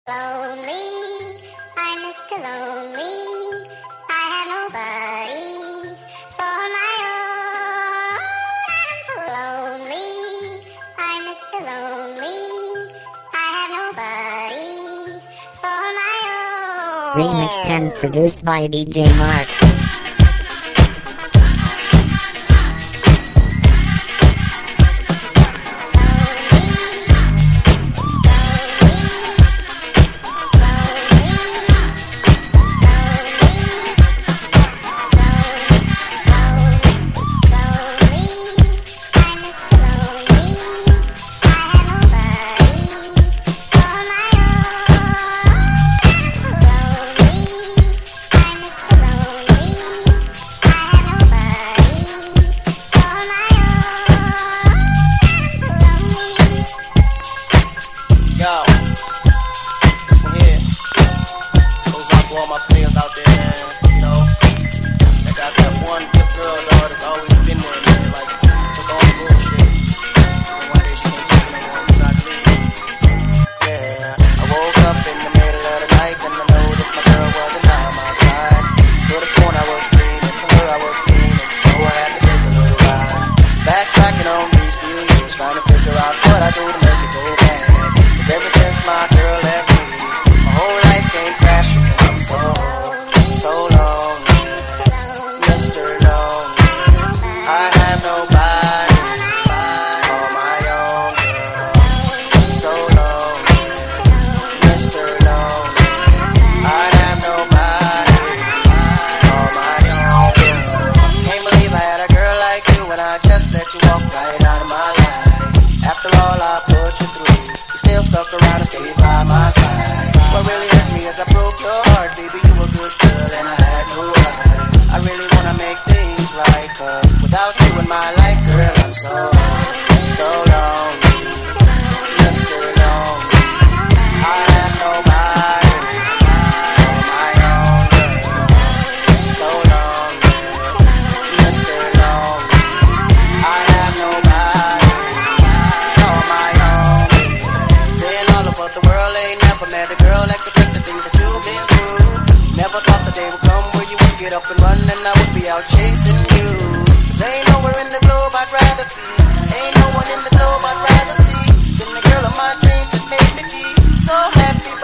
Lonely, I'm Mr. Lonely. I have nobody for my own. I'm so lonely, I'm Mr. Lonely. I have nobody for my own. Remix 10 produced by DJ Mark. All my players out there, man, you know, I got that one good girl, dog, that's always been there, man, like, took all the bullshit, and one day she can't take it no more, so I leave. Yeah, I woke up in the middle of the night, and I noticed my girl wasn't by my side. Could've sworn I was dreaming, for her I was fiending, so I had to take a little ride. Backtracking on these few years, trying to figure out what I do to make it go back. Cause ever since my girl left me, my whole life came crashing. So lonely, Mr. Lonely. I have nobody on my own, girl. So lonely, Mr. Lonely. I have nobody on my own, girl. Can't believe I had a girl like you, and I just let you walk right out of my life. After all I put you through, you still stuck around and stayed by my side. What really hurt me is I broke your heart, baby. You were good girl and I had no right. I really wanna make things right, cause without you in my life, girl, I'm so lonely, Mr. Lonely. I have nobody on my own, girl. So lonely, Mr. Lonely. I have nobody on my own. Been all over the world, ain't never met a girl that could take the things that you've been through. Never thought the day would come where you would get up and run and I would be out chasing you. Cause ain't nowhere in the globe I'd rather be, ain't no one in the globe I'd rather see than the girl of my dreams that made me be so happy.